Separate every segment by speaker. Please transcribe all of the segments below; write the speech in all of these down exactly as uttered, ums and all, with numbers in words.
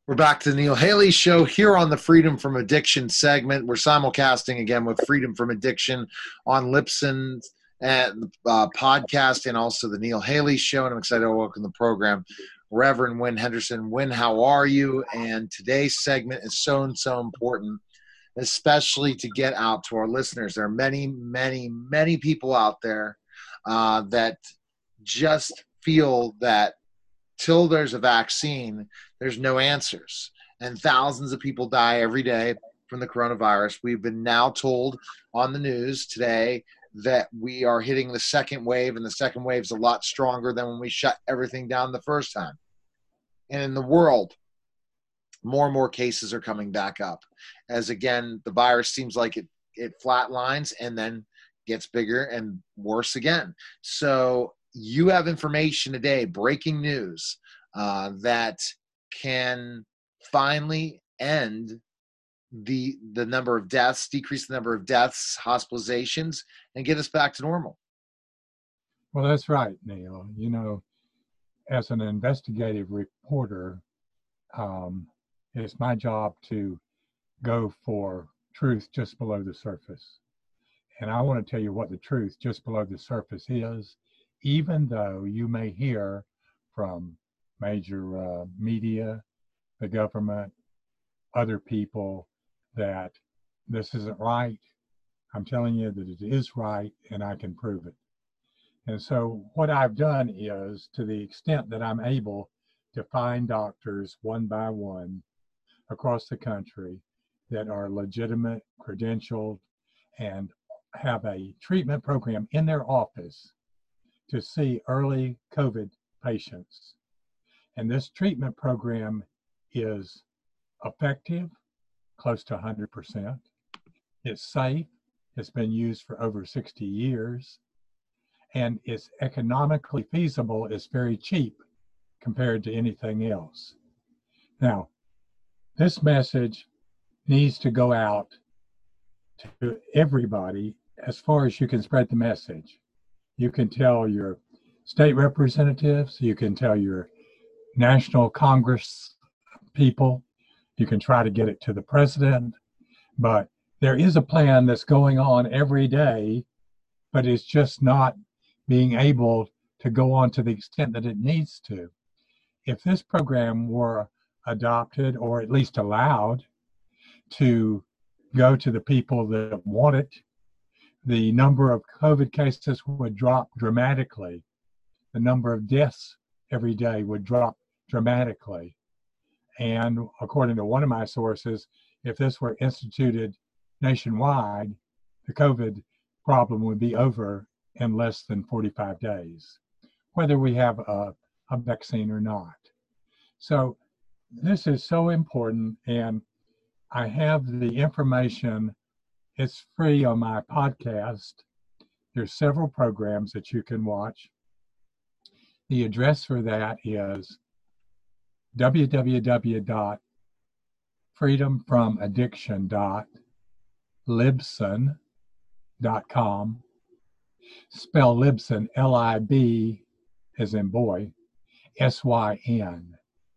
Speaker 1: We're back to the Neil Haley Show here on the Freedom from Addiction segment. We're simulcasting again with Freedom from Addiction on Libsyn and uh, podcast, and also the Neil Haley Show. And I'm excited to welcome the program, Reverend Wynn Henderson. Wynn, how are you? And today's segment is so and so important, especially to get out to our listeners. There are many, many, many people out there uh, that just feel that till there's a vaccine, there's no answers. And thousands of people die every day from the coronavirus. We've been now told on the news today that we are hitting the second wave, and the second wave is a lot stronger than when we shut everything down the first time. And in the world, more and more cases are coming back up as, again, the virus seems like it, it flatlines and then gets bigger and worse again. So you have information today, breaking news, uh, that can finally end the the number of deaths, decrease the number of deaths, hospitalizations, and get us back to normal.
Speaker 2: Well, that's right, Neil. You know, as an investigative reporter, um, it's my job to go for truth just below the surface. And I want to tell you what the truth just below the surface is, even though you may hear from major uh, media, the government, other people that this isn't right. I'm telling you that it is right, and I can prove it. And so what I've done is, to the extent that I'm able to find doctors one by one across the country that are legitimate, credentialed, and have a treatment program in their office to see early COVID patients. And this treatment program is effective, close to one hundred percent. It's safe. It's been used for over sixty years. And it's economically feasible. It's very cheap compared to anything else. Now, this message needs to go out to everybody as far as you can spread the message. You can tell your state representatives, you can tell your national Congress people, you can try to get it to the president, but there is a plan that's going on every day, but it's just not being able to go on to the extent that it needs to. If this program were adopted, or at least allowed to go to the people that want it, the number of COVID cases would drop dramatically. The number of deaths every day would drop dramatically. And according to one of my sources, if this were instituted nationwide, the COVID problem would be over in less than forty-five days, whether we have a, a vaccine or not. So this is so important, and I have the information. It's free on my podcast. There's several programs that you can watch. The address for that is w w w dot freedom from addiction dot libsyn dot com. Spell Libsyn, L I B as in boy, S Y N.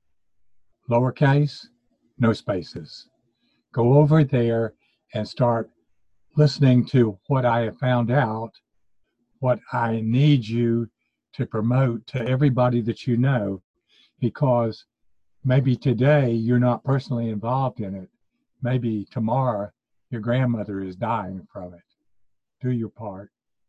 Speaker 2: Lowercase, no spaces. Go over there and start listening to what I have found out, what I need you to promote to everybody that you know, because maybe today you're not personally involved in it. Maybe tomorrow your grandmother is dying from it. Do your part.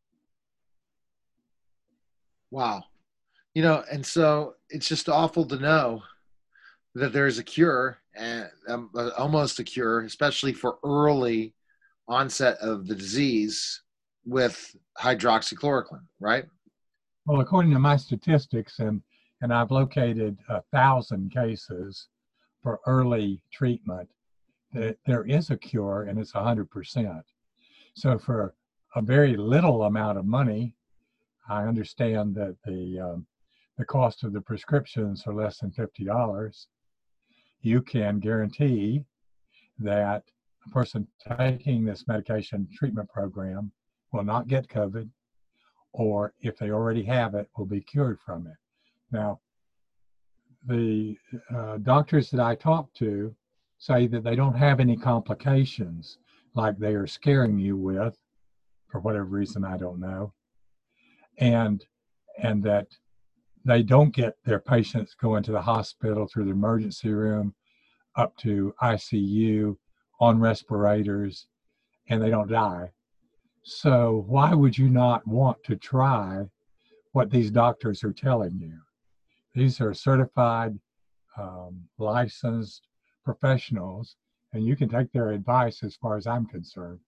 Speaker 1: Wow. You know, and so it's just awful to know that there's a cure, and um, almost a cure, especially for early onset of the disease with hydroxychloroquine, right?
Speaker 2: Well, according to my statistics, and, and I've located a thousand cases for early treatment, that there is a cure, and it's one hundred percent. So for a very little amount of money, I understand that the um, the cost of the prescriptions are less than fifty dollars. You can guarantee that a person taking this medication treatment program will not get COVID, or if they already have it, will be cured from it. Now, the uh, doctors that I talk to say that they don't have any complications like they are scaring you with, for whatever reason, I don't know. And, and that they don't get their patients going to the hospital through the emergency room up to I C U on respirators, and they don't die. So why would you not want to try what these doctors are telling you? These are certified, um, licensed professionals, and you can take their advice as far as I'm concerned.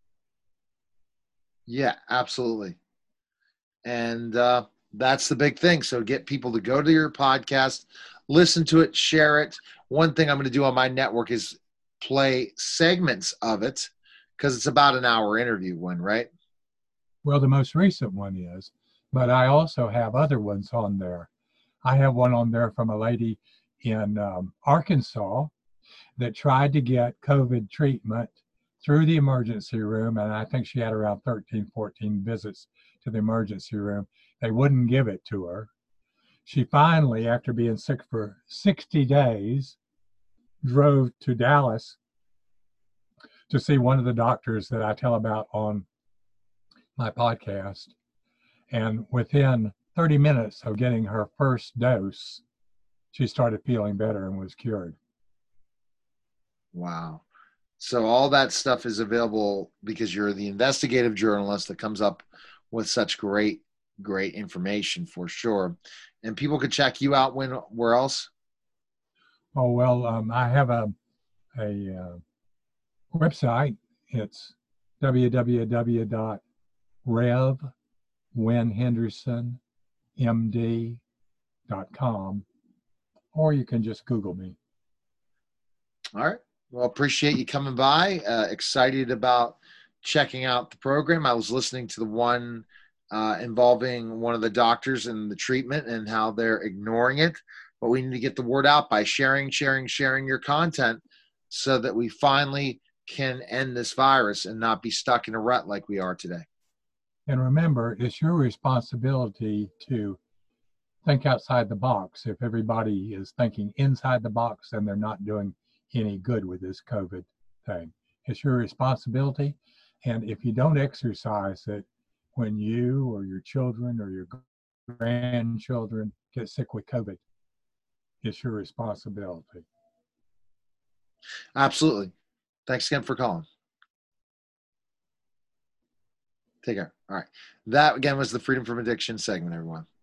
Speaker 1: Yeah, absolutely. And uh, that's the big thing. So get people to go to your podcast, listen to it, share it. One thing I'm going to do on my network is play segments of it because it's about an hour interview one, right?
Speaker 2: Well, the most recent one is, but I also have other ones on there. I have one on there from a lady in um, Arkansas that tried to get COVID treatment through the emergency room. And I think she had around thirteen, fourteen visits to the emergency room. They wouldn't give it to her. She finally, after being sick for sixty days, drove to Dallas to see one of the doctors that I tell about on my podcast. And within thirty minutes of getting her first dose, she started feeling better and was cured.
Speaker 1: Wow. So all that stuff is available because you're the investigative journalist that comes up with such great, great information for sure. And people could check you out when, where else?
Speaker 2: Oh, well, um, I have a, a uh, website. It's w w w dot rev win henderson m d dot com, or you can just Google me.
Speaker 1: All right. Well, appreciate you coming by. Uh, excited about checking out the program. I was listening to the one uh, involving one of the doctors and the treatment and how they're ignoring it. But we need to get the word out by sharing, sharing, sharing your content so that we finally can end this virus and not be stuck in a rut like we are today.
Speaker 2: And remember, it's your responsibility to think outside the box. If everybody is thinking inside the box, then they're not doing any good with this COVID thing. It's your responsibility. And if you don't exercise it when you or your children or your grandchildren get sick with COVID, it's your responsibility.
Speaker 1: Absolutely. Thanks again for calling. Take care. All right. That, again, was the Freedom from Addiction segment, everyone.